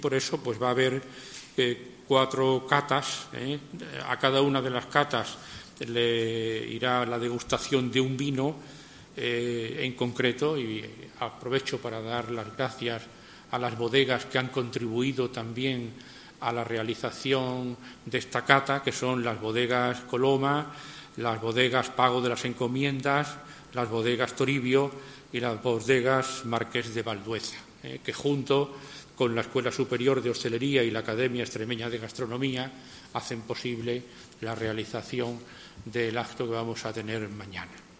Por eso pues va a haber 4 catas. A cada una de las catas le irá la degustación de un vino en concreto, y aprovecho para dar las gracias a las bodegas que han contribuido también a la realización de esta cata, que son las bodegas Coloma, las bodegas Pago de las Encomiendas, las bodegas Toribio y las bodegas Marqués de Valdueza, que junto con la Escuela Superior de Hostelería y la Academia Extremeña de Gastronomía hacen posible la realización del acto que vamos a tener mañana.